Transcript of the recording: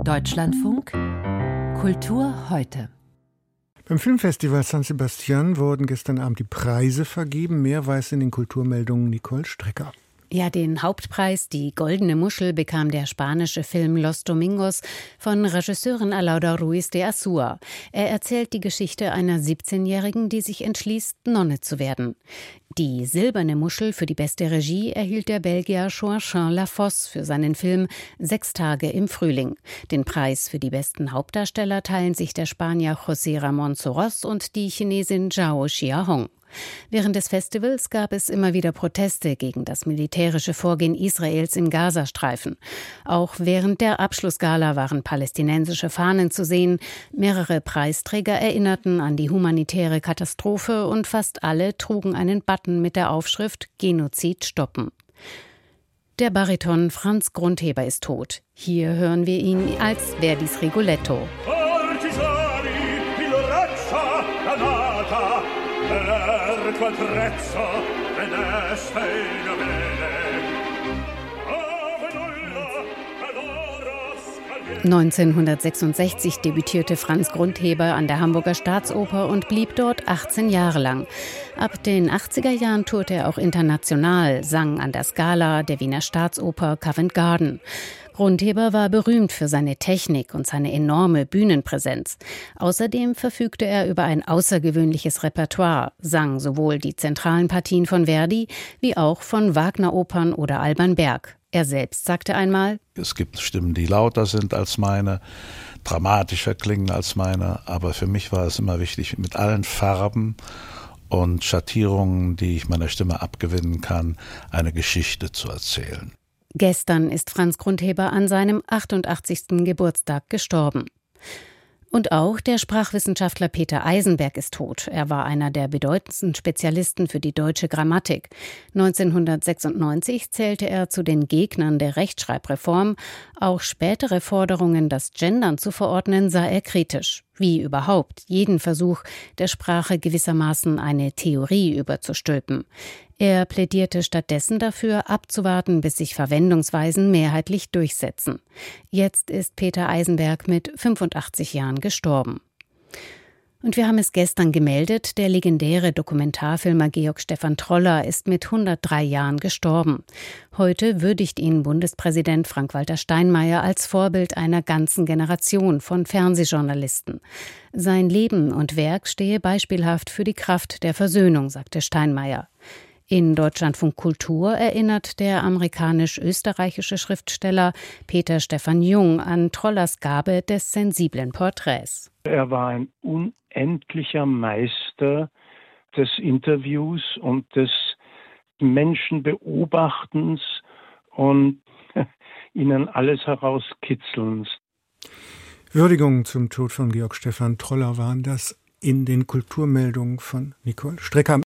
Deutschlandfunk Kultur heute. Beim Filmfestival San Sebastian wurden gestern Abend die Preise vergeben. Mehr weiß in den Kulturmeldungen Nicole Strecker. Ja, den Hauptpreis, die Goldene Muschel, bekam der spanische Film Los Domingos von Regisseurin Alauda Ruiz de Azúa. Er erzählt die Geschichte einer 17-Jährigen, die sich entschließt, Nonne zu werden. Die Silberne Muschel für die beste Regie erhielt der Belgier Joachim Lafosse für seinen Film 6 Tage im Frühling. Den Preis für die besten Hauptdarsteller teilen sich der Spanier José Ramón Soros und die Chinesin Zhao Xiaohong. Während des Festivals gab es immer wieder Proteste gegen das militärische Vorgehen Israels im Gazastreifen. Auch während der Abschlussgala waren palästinensische Fahnen zu sehen. Mehrere Preisträger erinnerten an die humanitäre Katastrophe und fast alle trugen einen Button mit der Aufschrift Genozid stoppen. Der Bariton Franz Grundheber ist tot. Hier hören wir ihn als Verdis Rigoletto. Quattrezzo veneste in bene. 1966 debütierte Franz Grundheber an der Hamburger Staatsoper und blieb dort 18 Jahre lang. Ab den 80er Jahren tourte er auch international, sang an der Scala, der Wiener Staatsoper, Covent Garden. Grundheber war berühmt für seine Technik und seine enorme Bühnenpräsenz. Außerdem verfügte er über ein außergewöhnliches Repertoire, sang sowohl die zentralen Partien von Verdi wie auch von Wagner-Opern oder Alban Berg. Er selbst sagte einmal: Es gibt Stimmen, die lauter sind als meine, dramatischer klingen als meine, aber für mich war es immer wichtig, mit allen Farben und Schattierungen, die ich meiner Stimme abgewinnen kann, eine Geschichte zu erzählen. Gestern ist Franz Grundheber an seinem 88. Geburtstag gestorben. Und auch der Sprachwissenschaftler Peter Eisenberg ist tot. Er war einer der bedeutendsten Spezialisten für die deutsche Grammatik. 1996 zählte er zu den Gegnern der Rechtschreibreform. Auch spätere Forderungen, das Gendern zu verordnen, sah er kritisch. Wie überhaupt jeden Versuch, der Sprache gewissermaßen eine Theorie überzustülpen. Er plädierte stattdessen dafür, abzuwarten, bis sich Verwendungsweisen mehrheitlich durchsetzen. Jetzt ist Peter Eisenberg mit 85 Jahren gestorben. Und wir haben es gestern gemeldet, der legendäre Dokumentarfilmer Georg Stephan Troller ist mit 103 Jahren gestorben. Heute würdigt ihn Bundespräsident Frank-Walter Steinmeier als Vorbild einer ganzen Generation von Fernsehjournalisten. Sein Leben und Werk stehe beispielhaft für die Kraft der Versöhnung, sagte Steinmeier. In Deutschlandfunk Kultur erinnert der amerikanisch-österreichische Schriftsteller Peter Stephan Jung an Trollers Gabe des sensiblen Porträts. Er war ein unendlicher Meister des Interviews und des Menschenbeobachtens und ihnen alles herauskitzelns. Würdigungen zum Tod von Georg Stephan Troller waren das in den Kulturmeldungen von Nicole Strecker.